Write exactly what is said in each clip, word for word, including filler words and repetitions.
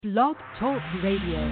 Blog Talk Radio.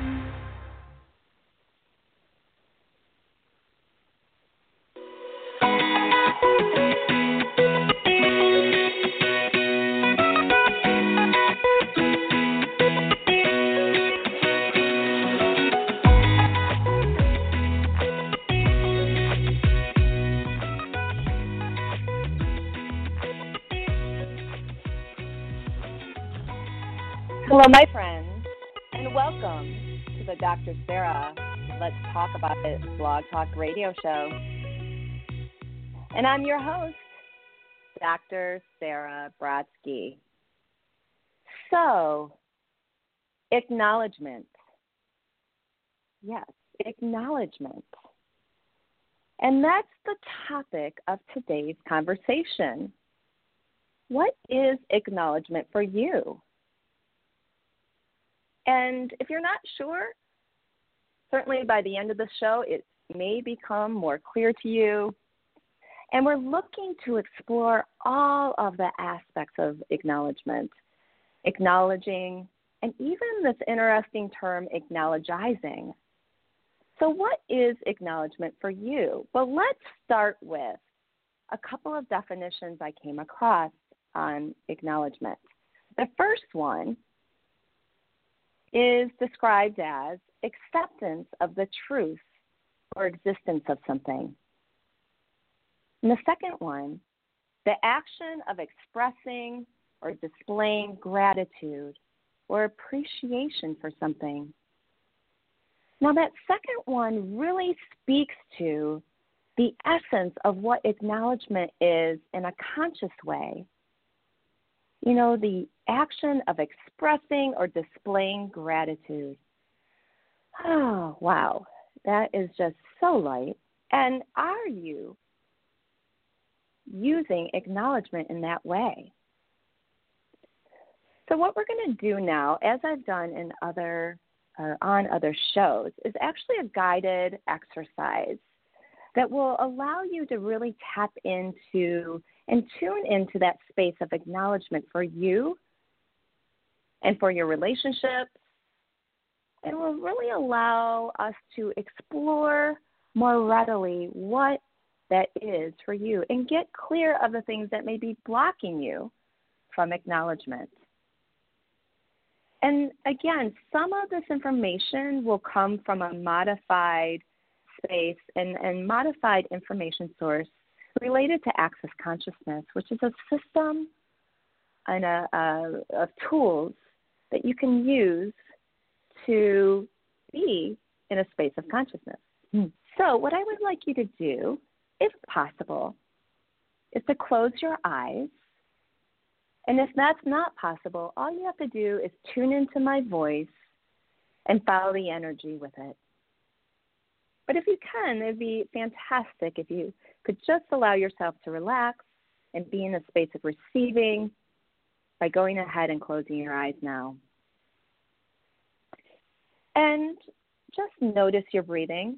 Hello, my friends, and welcome to the Doctor Sarah Let's Talk About It Blog Talk Radio Show. And I'm your host, Doctor Sarah Brodsky. So, acknowledgement. Yes, acknowledgement. And that's the topic of today's conversation. What is acknowledgement for you? And if you're not sure, certainly by the end of the show, it may become more clear to you. And we're looking to explore all of the aspects of acknowledgement, acknowledging, and even this interesting term, acknowledgizing. So what is acknowledgement for you? Well, let's start with a couple of definitions I came across on acknowledgement. The first one is described as acceptance of the truth or existence of something. And the second one, the action of expressing or displaying gratitude or appreciation for something. Now, that second one really speaks to the essence of what acknowledgement is in a conscious way. You know, the action of expressing or displaying gratitude. Oh, wow. That is just so light. And are you using acknowledgement in that way? So what we're going to do now, as I've done in other or on other shows, is actually a guided exercise that will allow you to really tap into and tune into that space of acknowledgement for you and for your relationships. And will really allow us to explore more readily what that is for you and get clear of the things that may be blocking you from acknowledgement. And again, some of this information will come from a modified space and, and modified information source related to Access Consciousness, which is a system and a, a, of tools that you can use to be in a space of consciousness. Hmm. So what I would like you to do, if possible, is to close your eyes. And if that's not possible, all you have to do is tune into my voice and follow the energy with it. But if you can, it would be fantastic if you could just allow yourself to relax and be in a space of receiving by going ahead and closing your eyes now. And just notice your breathing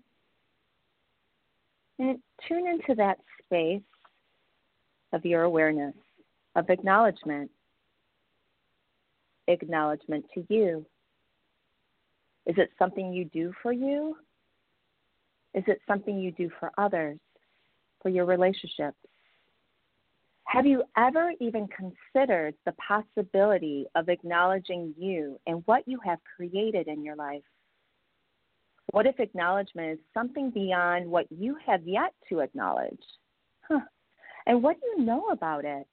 and tune into that space of your awareness, of acknowledgement, acknowledgement to you. Is it something you do for you? Is it something you do for others, for your relationships? Have you ever even considered the possibility of acknowledging you and what you have created in your life? What if acknowledgement is something beyond what you have yet to acknowledge? Huh. And what do you know about it?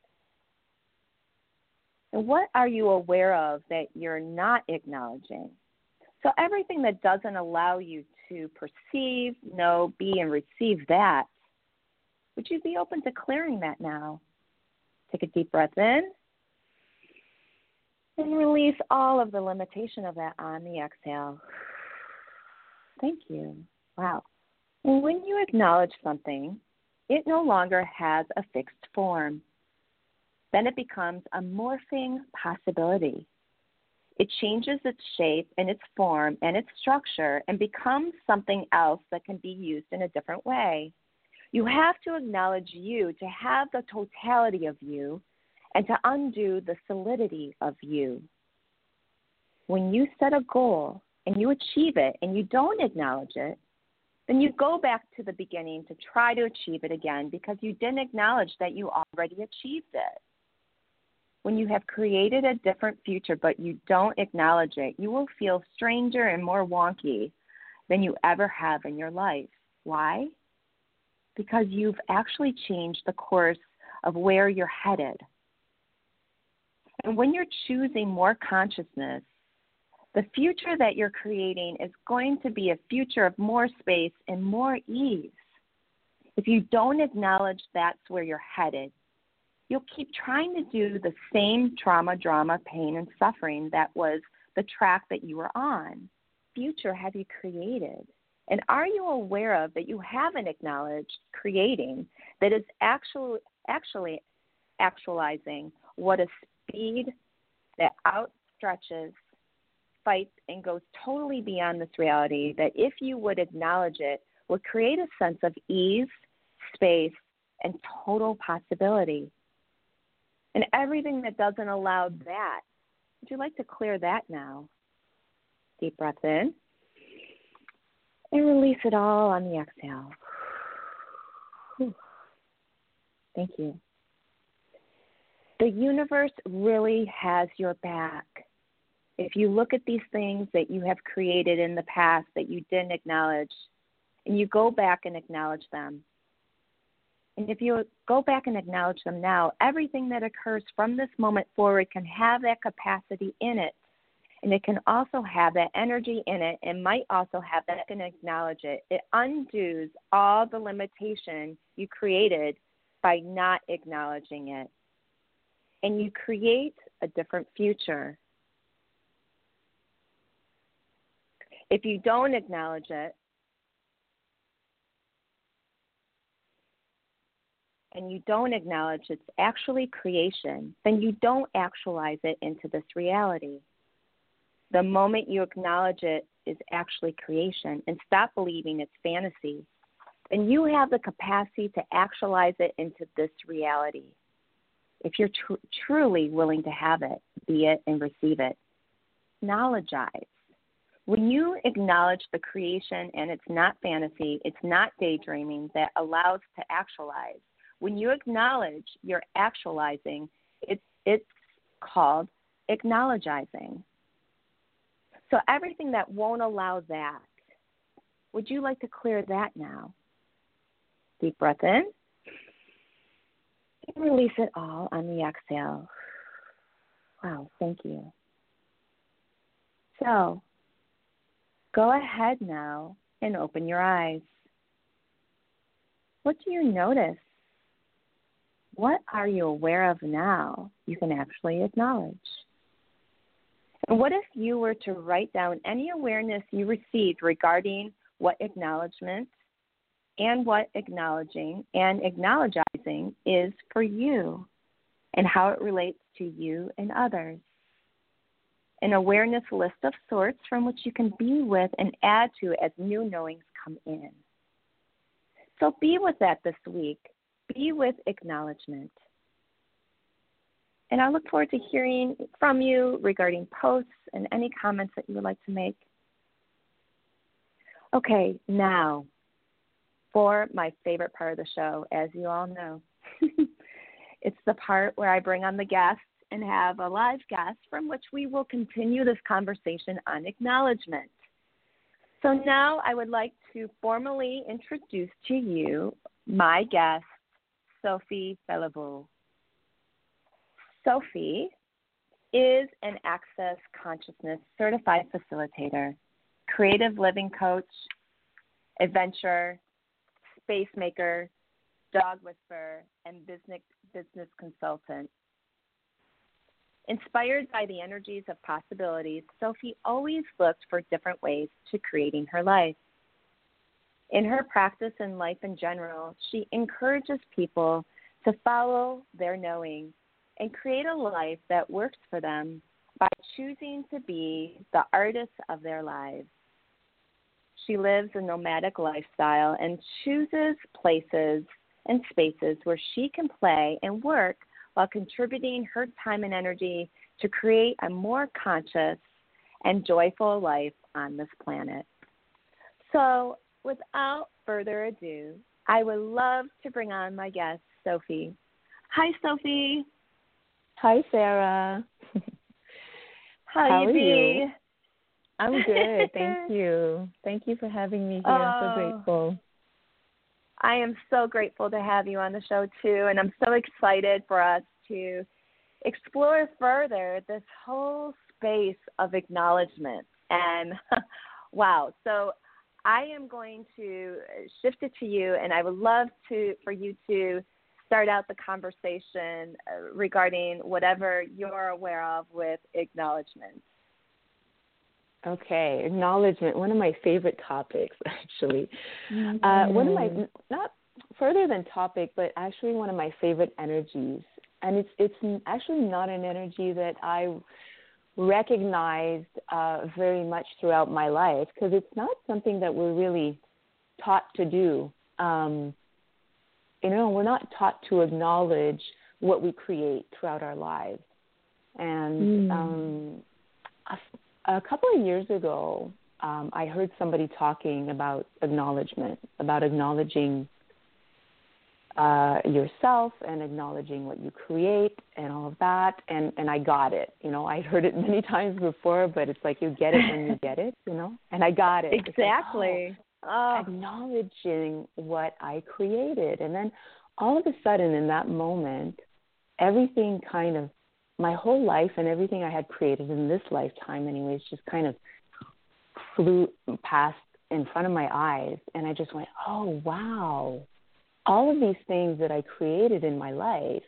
And what are you aware of that you're not acknowledging? So everything that doesn't allow you to perceive, know, be, and receive that, would you be open to clearing that now? Take a deep breath in and release all of the limitation of that on the exhale. Thank you. Wow. And when you acknowledge something, it no longer has a fixed form. Then it becomes a morphing possibility. It changes its shape and its form and its structure and becomes something else that can be used in a different way. You have to acknowledge you to have the totality of you and to undo the solidity of you. when you set a goal and you achieve it and you don't acknowledge it, then you go back to the beginning to try to achieve it again because you didn't acknowledge that you already achieved it. When you have created a different future but you don't acknowledge it, you will feel stranger and more wonky than you ever have in your life. Why? Because you've actually changed the course of where you're headed. And when you're choosing more consciousness, the future that you're creating is going to be a future of more space and more ease. If you don't acknowledge that's where you're headed, you'll keep trying to do the same trauma, drama, pain, and suffering that was the track that you were on. Future have you created? And are you aware of that you haven't acknowledged creating that is actually actually actualizing what a speed that outstretches, fights, and goes totally beyond this reality that if you would acknowledge it, would create a sense of ease, space, and total possibility. And everything that doesn't allow that, would you like to clear that now? Deep breath in. And release it all on the exhale. Whew. Thank you. The universe really has your back. If you look at these things that you have created in the past that you didn't acknowledge, and you go back and acknowledge them, and if you go back and acknowledge them now, everything that occurs from this moment forward can have that capacity in it. And it can also have that energy in it and might also have that and acknowledge it. It undoes all the limitation you created by not acknowledging it. And you create a different future. If you don't acknowledge it, and you don't acknowledge it's actually creation, then you don't actualize it into this reality. The moment you acknowledge it is actually creation and stop believing it's fantasy, then you have the capacity to actualize it into this reality. If you're tr- truly willing to have it, be it, and receive it, knowledgeize. When you acknowledge the creation and it's not fantasy, it's not daydreaming that allows to actualize. When you acknowledge you're actualizing, it's, it's called acknowledgizing. So everything that won't allow that, would you like to clear that now? Deep breath in. And release it all on the exhale. Wow, thank you. So go ahead now and open your eyes. What do you notice? What are you aware of now you can actually acknowledge? And what if you were to write down any awareness you received regarding what acknowledgement and what acknowledging and acknowledgizing is for you and how it relates to you and others? An awareness list of sorts from which you can be with and add to as new knowings come in. So be with that this week. Be with acknowledgement. And I look forward to hearing from you regarding posts and any comments that you would like to make. Okay, now for my favorite part of the show, as you all know. It's the part where I bring on the guests and have a live guest from which we will continue this conversation on acknowledgement. So now I would like to formally introduce to you my guest, Sophie Beliveau. Sophie is an Access Consciousness Certified Facilitator, Creative Living Coach, Adventurer, Space Maker, Dog Whisperer, and Business, business Consultant. Inspired by the energies of possibilities, Sophie always looked for different ways to creating her life. In her practice and life in general, she encourages people to follow their knowing and create a life that works for them by choosing to be the artists of their lives. She lives a nomadic lifestyle and chooses places and spaces where she can play and work while contributing her time and energy to create a more conscious and joyful life on this planet. So without further ado, I would love to bring on my guest, Sophie. Hi, Sophie. Hi, Sarah. How, How you are be? you? I'm good. Thank you. Thank you for having me here. Oh, I'm so grateful. I am so grateful to have you on the show, too, and I'm so excited for us to explore further this whole space of acknowledgement. And, wow, so I am going to shift it to you, and I would love to for you to start out the conversation regarding whatever you're aware of with acknowledgement. Okay, acknowledgement, one of my favorite topics, actually. Mm-hmm. Uh, one of my, not further than topic, but actually one of my favorite energies. And it's it's actually not an energy that I recognized uh, very much throughout my life, because it's not something that we're really taught to do. Um, you know, we're not taught to acknowledge what we create throughout our lives. And mm. um, a, a couple of years ago, um, I heard somebody talking about acknowledgement, about acknowledging uh, yourself and acknowledging what you create and all of that. And, and I got it. You know, I'd heard it many times before, but it's like you get it when you get it, you know, and I got it. Exactly. Like, oh, oh. Acknowledging what I created. And then all of a sudden in that moment, everything kind of, my whole life and everything I had created in this lifetime anyways, just kind of flew past in front of my eyes. And I just went, oh, wow. All of these things that I created in my life,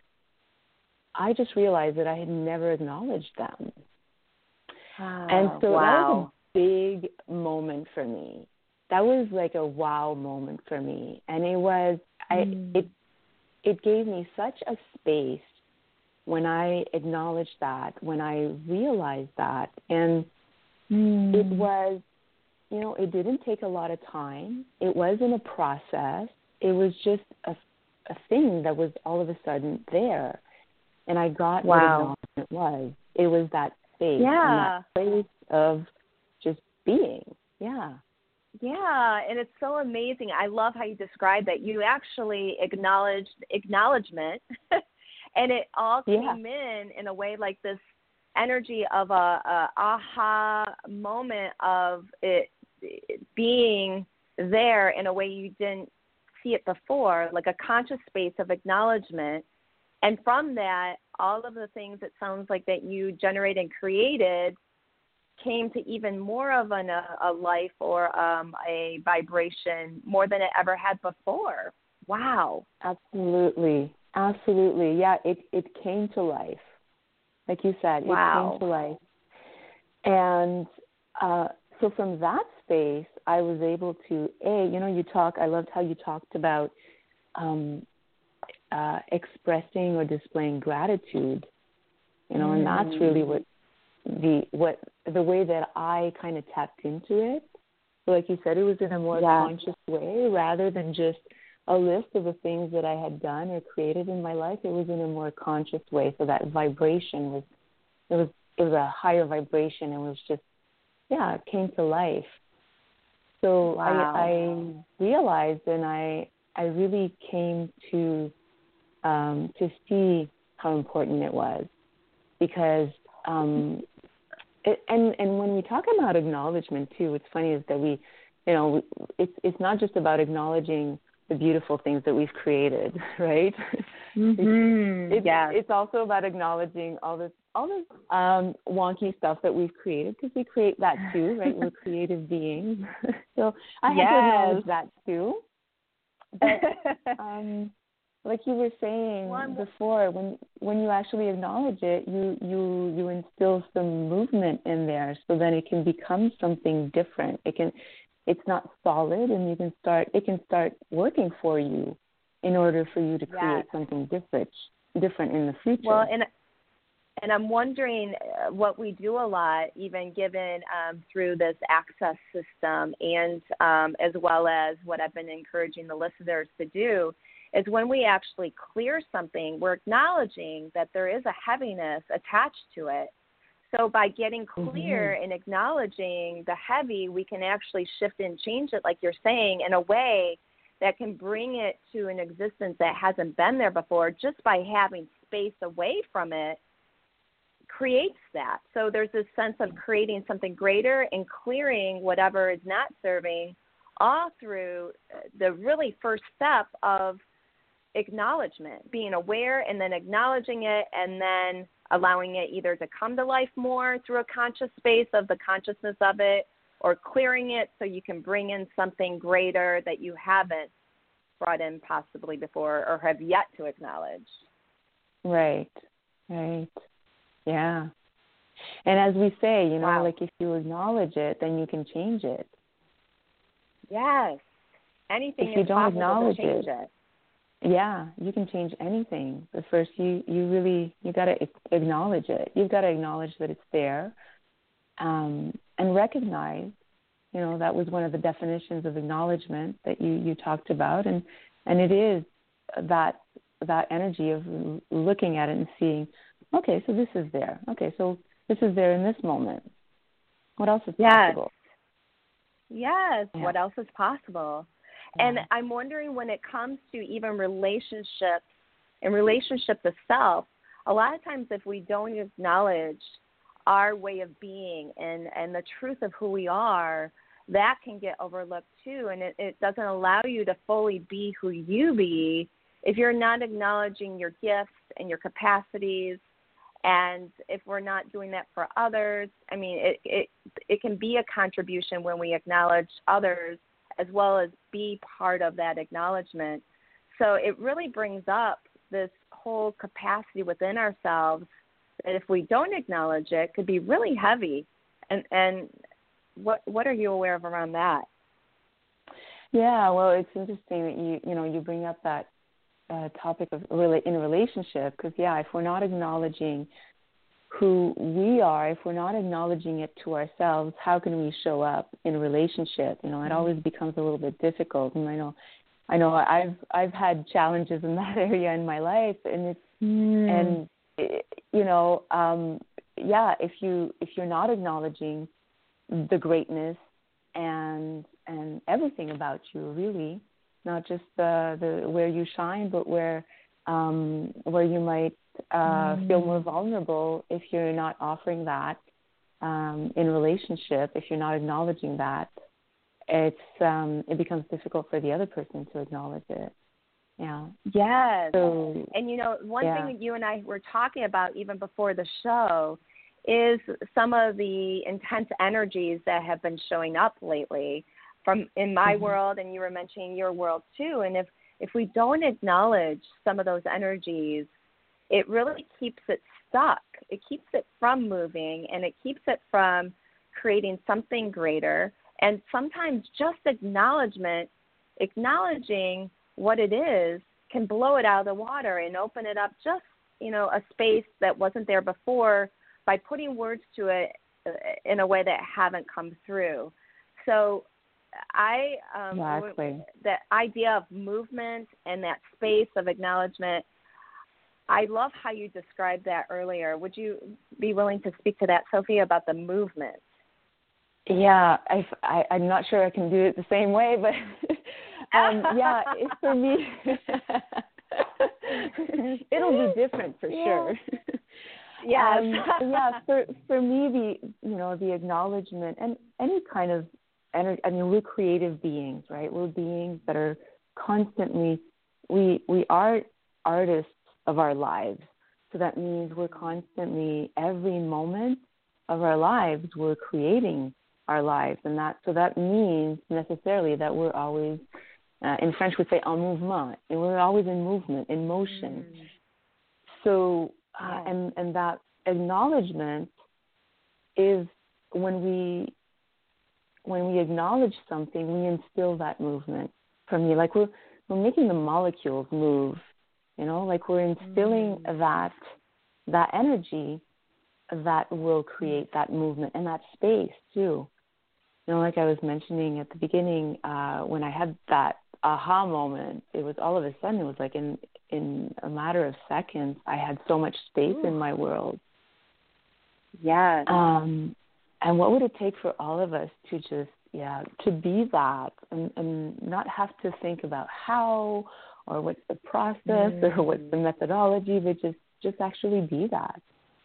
I just realized that I had never acknowledged them. Oh, and so wow. that was a big moment for me. That was like a wow moment for me. And it was, mm. I, it, it gave me such a space when I acknowledged that, when I realized that. And mm. it was, you know, it didn't take a lot of time. It wasn't a process. It was just a, a thing that was all of a sudden there. And I got wow. what acknowledgement was. It was that space, yeah. and that place of just being. Yeah. Yeah, and it's so amazing. I love how you described that. You actually acknowledged acknowledgement, and it all came yeah. in in a way like this energy of a, a aha moment of it, it being there in a way you didn't see it before, like a conscious space of acknowledgement. And from that, all of the things it sounds like that you generated and created came to even more of an, a, a life or um, a vibration more than it ever had before. Wow. Absolutely. Absolutely. Yeah, it, it came to life. Like you said, wow. it came to life. And uh, so from that space, I was able to, A, you know, you talk, I loved how you talked about um, uh, expressing or displaying gratitude, you know, mm. and that's really what the what the way that I kind of tapped into it. So like you said, it was in a more yeah. conscious way rather than just a list of the things that I had done or created in my life. It was in a more conscious way. So that vibration was it was it was a higher vibration. It was just yeah, it came to life. So wow. I, I realized, and I I really came to um, to see how important it was, because um, it, and and when we talk about acknowledgement too, what's funny is that we, you know, it's it's not just about acknowledging the beautiful things that we've created, right? Mm-hmm. it's, yeah. it's also about acknowledging all this all this um, wonky stuff that we've created, because we create that too, right? We're creative beings. So I have yes. to acknowledge that too. But um, like you were saying well, before, when when you actually acknowledge it, you, you you instill some movement in there, so then it can become something different. It can, it's not solid, and you can start. It can start working for you, in order for you to create yes. something different, different in the future. Well, and and I'm wondering what we do a lot, even given um, through this access system, and um, as well as what I've been encouraging the listeners to do, is when we actually clear something, we're acknowledging that there is a heaviness attached to it. So by getting clear Mm-hmm. and acknowledging the heavy, we can actually shift and change it, like you're saying, in a way that can bring it to an existence that hasn't been there before. Just by having space away from it creates that. So there's this sense of creating something greater and clearing whatever is not serving, all through the really first step of acknowledgement, being aware and then acknowledging it, and then allowing it either to come to life more through a conscious space of the consciousness of it, or clearing it so you can bring in something greater that you haven't brought in possibly before or have yet to acknowledge. Right, right. Yeah. And as we say, you know, Wow. like if you acknowledge it, then you can change it. Yes. Anything If you is don't possible acknowledge to change it, it. Yeah, you can change anything. But first, you, you really, you got to acknowledge it. You've got to acknowledge that it's there, um, and recognize, you know, that was one of the definitions of acknowledgement that you, you talked about. And, and it is that, that energy of looking at it and seeing, okay, so this is there. Okay, so this is there in this moment. What else is Yes. possible? Yes. Yeah. What else is possible? Yeah. And I'm wondering, when it comes to even relationships and relationship to self, a lot of times if we don't acknowledge our way of being and, and the truth of who we are, that can get overlooked too. And it, it doesn't allow you to fully be who you be if you're not acknowledging your gifts and your capacities. And if we're not doing that for others, I mean, it, it, it can be a contribution when we acknowledge others as well as be part of that acknowledgement. So it really brings up this whole capacity within ourselves that if we don't acknowledge it, could be really heavy. And and what what are you aware of around that? Yeah, well, it's interesting that you you know you bring up that uh, topic of really in a relationship, because yeah, if we're not acknowledging who we are, if we're not acknowledging it to ourselves, how can we show up in a relationship? You know, it always becomes a little bit difficult. And I know, I know, I've I've had challenges in that area in my life, and it's mm. and it, you know, um, yeah, if you if you're not acknowledging the greatness and and everything about you, really, not just the the where you shine, but where um, where you might uh, mm. feel more vulnerable if you're not offering that um, in a relationship, if you're not acknowledging that, it's um, it becomes difficult for the other person to acknowledge it. Yeah. Yes. So, and you know, one yeah. thing that you and I were talking about even before the show is some of the intense energies that have been showing up lately from in my mm-hmm. world, and you were mentioning your world too. And if, if we don't acknowledge some of those energies, it really keeps it stuck. It keeps it from moving, and it keeps it from creating something greater. And sometimes just acknowledgement, acknowledging what it is, can blow it out of the water and open it up just, you know, a space that wasn't there before by putting words to it in a way that haven't come through. So I, um, exactly. the idea of movement and that space of acknowledgement, I love how you described that earlier. Would you be willing to speak to that, Sophie, about the movement? Yeah, I, I, I'm not sure I can do it the same way, but um, yeah, it's for me. It'll be different for yeah. sure. Yes. um, yeah, for for me, the you know the acknowledgement and any kind of energy. I mean, we're creative beings, right? We're beings that are constantly we we are artists of our lives. So that means we're constantly, every moment of our lives, we're creating our lives, and that so that means necessarily that we're always, uh, in French we say en mouvement, and we're always in movement, in motion. Mm. So, uh, yeah. and and that acknowledgement is when we when we acknowledge something, we instill that movement. For me, like we're we're making the molecules move, you know, like we're instilling mm. that that energy that will create that movement and that space too. You know, like I was mentioning at the beginning, uh, when I had that aha moment, it was all of a sudden, it was like in, in a matter of seconds, I had so much space Ooh. in my world. Yes. Um, and what would it take for all of us to just, yeah, to be that and, and not have to think about how or what's the process mm. or what's the methodology, but just, just actually be that.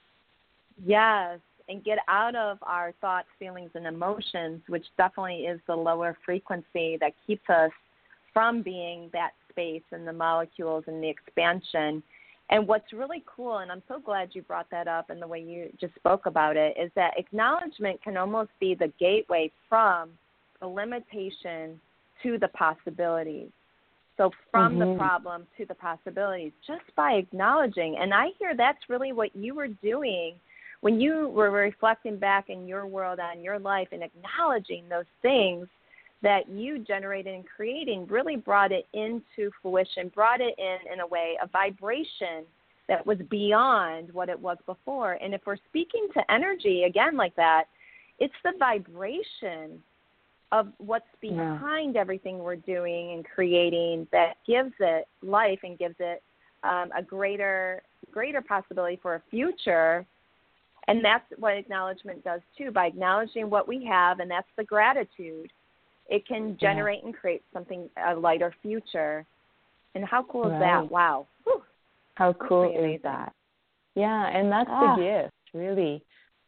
Yes, and get out of our thoughts, feelings, and emotions, which definitely is the lower frequency that keeps us from being that space and the molecules and the expansion. And what's really cool, and I'm so glad you brought that up and the way you just spoke about it, is that acknowledgement can almost be the gateway from the limitation to the possibilities. So from mm-hmm. the problem to the possibilities, just by acknowledging. And I hear that's really what you were doing when you were reflecting back in your world on your life and acknowledging those things that you generated and creating, really brought it into fruition, brought it in in a way, a vibration that was beyond what it was before. And if we're speaking to energy, again, like that, it's the vibration of what's behind yeah. everything we're doing and creating that gives it life and gives it um, a greater greater possibility for a future. And that's what acknowledgement does, too, by acknowledging what we have, and that's the gratitude. It can generate yeah. and create something, a lighter future. And how cool right. is that? Wow. Whew. How cool is that? Yeah, and that's ah. the gift, really.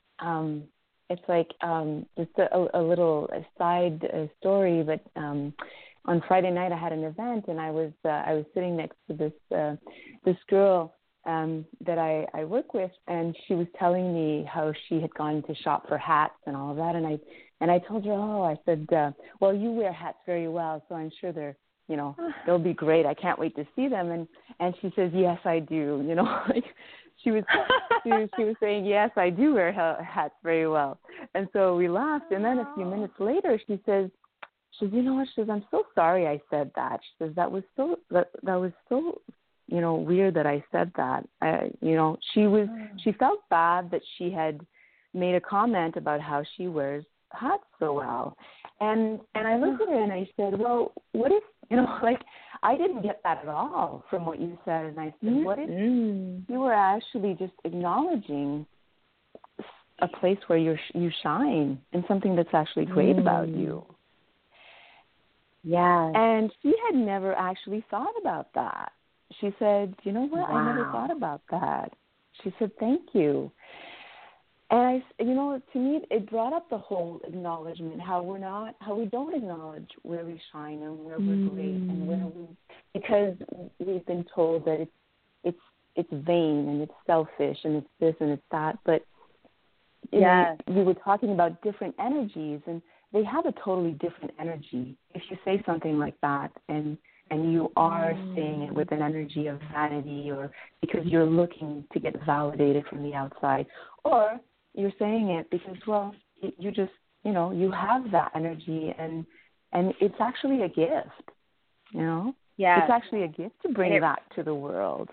Um, it's like um, just a, a little side story, but um, on Friday night I had an event, and I was uh, I was sitting next to this uh, this girl um, that I, I work with, and she was telling me how she had gone to shop for hats and all of that, and I and I told her, oh, I said, uh, well, you wear hats very well, so I'm sure they're, you know, they'll be great. I can't wait to see them. And and she says, yes, I do. You know, like she was she was she was saying, yes, I do wear hats very well. And so we laughed, and then a few minutes later, she says, she says, you know what? She says, I'm so sorry I said that. She says that was so that that was so. you know, weird that I said that. I, you know, she was, she felt bad that she had made a comment about how she wears hats so well. And, and I looked at her and I said, well, what if, you know, like, I didn't get that at all from what you said. And I said, mm-hmm. what if you were actually just acknowledging a place where you're, you shine and something that's actually great mm. about you? Yeah. And she had never actually thought about that. She said, you know what, wow. I never thought about that. She said, thank you. And, I, you know, to me, it brought up the whole acknowledgement, how we're not, how we don't acknowledge where we shine and where we're mm. great and where we, because we've been told that it's, it's, it's vain and it's selfish and it's this and it's that. But you yes. know, we were talking about different energies, and they have a totally different energy. If you say something like that and and you are saying it with an energy of vanity or because you're looking to get validated from the outside, or you're saying it because, well, you just, you know, you have that energy, and and it's actually a gift, you know? Yeah. It's actually a gift to bring it, that to the world.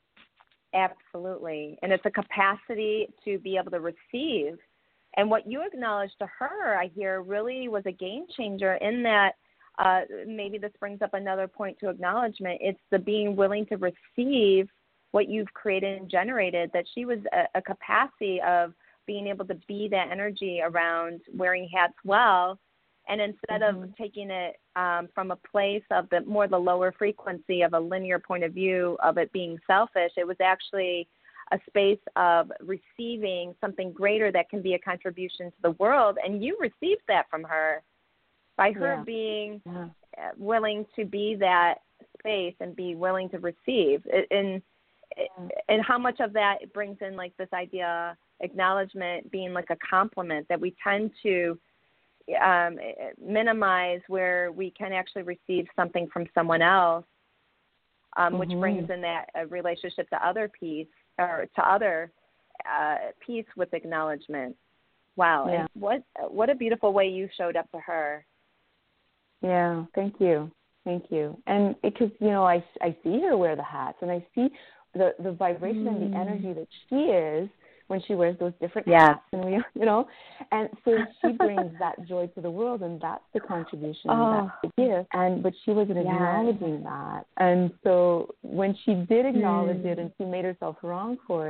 Absolutely. And it's a capacity to be able to receive. And what you acknowledged to her, I hear, really was a game changer in that Uh, maybe this brings up another point to acknowledgement. It's the being willing to receive what you've created and generated, that she was a, a capacity of being able to be that energy around wearing hats well. And instead mm-hmm. of taking it um, from a place of the more the lower frequency of a linear point of view of it being selfish, it was actually a space of receiving something greater that can be a contribution to the world. And you received that from her. By her yeah. being yeah. willing to be that space and be willing to receive. And, and how much of that brings in like this idea, acknowledgement being like a compliment, that we tend to um, minimize where we can actually receive something from someone else, um, mm-hmm. which brings in that uh, relationship to other peace or to other uh, peace with acknowledgement. Wow. Yeah. And what, what a beautiful way you showed up to her. Yeah, thank you. Thank you. And because, you know, I, I see her wear the hats, and I see the, the vibration mm. and the energy that she is when she wears those different yeah. hats. And we, you know, and so she brings that joy to the world, and that's the contribution, oh. that's the gift. And, but she wasn't yeah. acknowledging that. And so when she did acknowledge mm. it and she made herself wrong for it,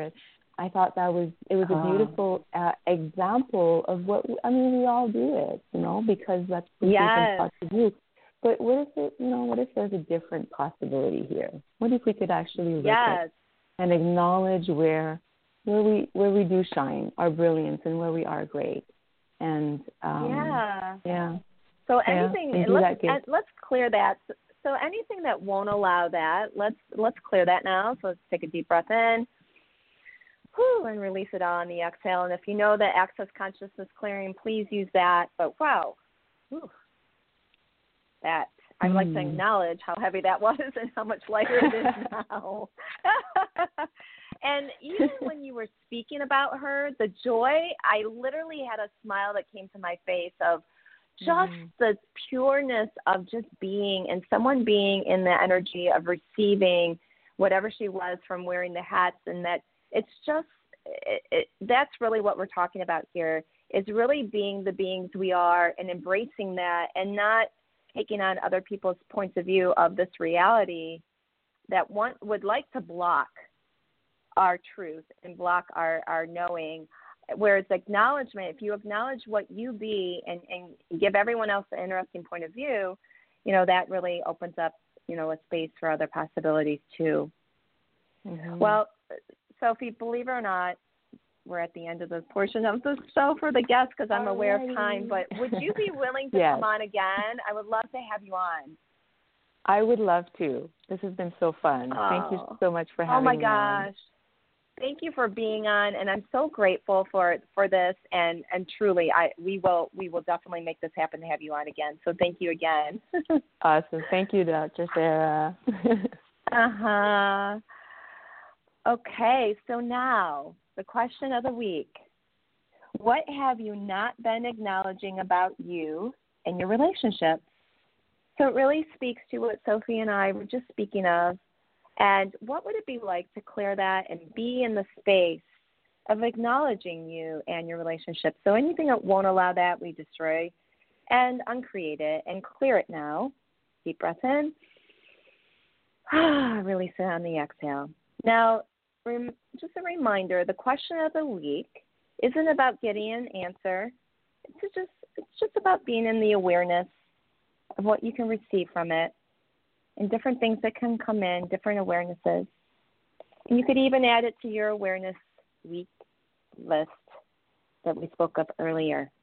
I thought that was, it was a beautiful uh, example of what, I mean, we all do it, you know, because that's what we've been taught to do. But what if it, you know, what if there's a different possibility here? What if we could actually look yes. at and acknowledge where, where we, where we do shine, our brilliance, and where we are great, and um, yeah, yeah. So anything, yeah, let's and let's clear that. So anything that won't allow that, let's let's clear that now. So let's take a deep breath in, whew, and release it all on the exhale. And if you know that access consciousness clearing, please use that. But wow, whew, that I'd mm. like to acknowledge how heavy that was and how much lighter it is now. And even when you were speaking about her, the joy, I literally had a smile that came to my face of just mm. the pureness of just being, and someone being in the energy of receiving whatever she was from wearing the hats. And that it's just, it, it, that's really what we're talking about here, is really being the beings we are and embracing that, and not taking on other people's points of view of this reality that one would like to block our truth and block our, our knowing. Whereas acknowledgement, if you acknowledge what you be and, and give everyone else an interesting point of view, you know, that really opens up, you know, a space for other possibilities too. Mm-hmm. Well, Sophie, believe it or not, we're at the end of the portion of the show for the guests because I'm aware of time, but would you be willing to yes. come on again? I would love to have you on. I would love to. This has been so fun. Oh. Thank you so much for having me. Oh, my gosh. On. Thank you for being on, and I'm so grateful for for this. And, and truly, I we will we will definitely make this happen to have you on again. So thank you again. Awesome. Thank you, Doctor Sarah. uh-huh. Okay, so now the question of the week. What have you not been acknowledging about you and your relationships? So it really speaks to what Sophie and I were just speaking of. And what would it be like to clear that and be in the space of acknowledging you and your relationship? So anything that won't allow that, we destroy and uncreate it and clear it now. Deep breath in. Ah, release it on the exhale. Now, rem- just a reminder, the question of the week isn't about getting an answer. It's just, it's just about being in the awareness of what you can receive from it, and different things that can come in, different awarenesses. And you could even add it to your awareness week list that we spoke of earlier.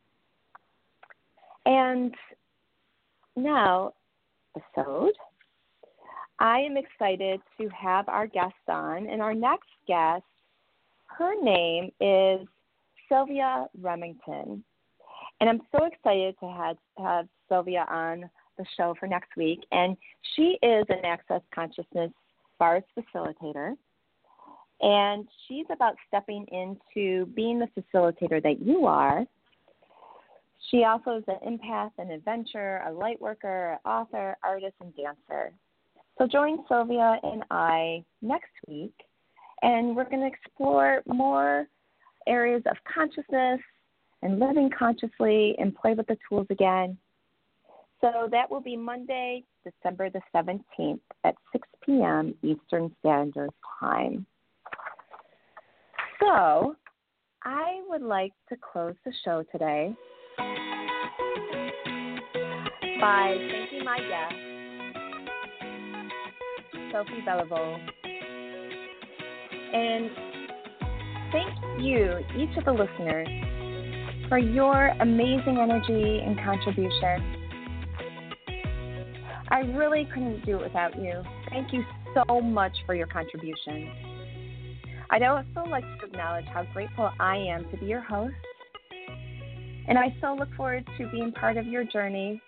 And now, episode, I am excited to have our guest on. And our next guest, her name is Sylvia Remington. And I'm so excited to have, have Sylvia on the show for next week, and she is an Access Consciousness Bars facilitator, and she's about stepping into being the facilitator that you are. She also is an empath, an adventurer, a light worker, an author, artist, and dancer. So join Sylvia and I next week, and we're going to explore more areas of consciousness and living consciously and play with the tools again. So that will be Monday, December the seventeenth at six p.m. Eastern Standard Time. So I would like to close the show today by thanking my guest, Sophie Belleville, and thank you, each of the listeners, for your amazing energy and contribution. I really couldn't do it without you. Thank you so much for your contribution. I'd also like to acknowledge how grateful I am to be your host, and I so look forward to being part of your journey.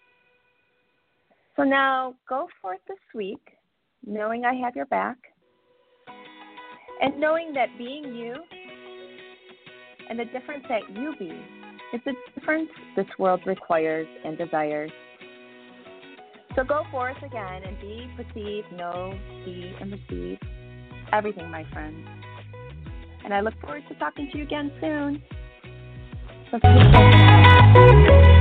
So now go forth this week, knowing I have your back, and knowing that being you and the difference that you be is the difference this world requires and desires. So go forth again and be, perceive, know, see, and receive everything, my friends. And I look forward to talking to you again soon. So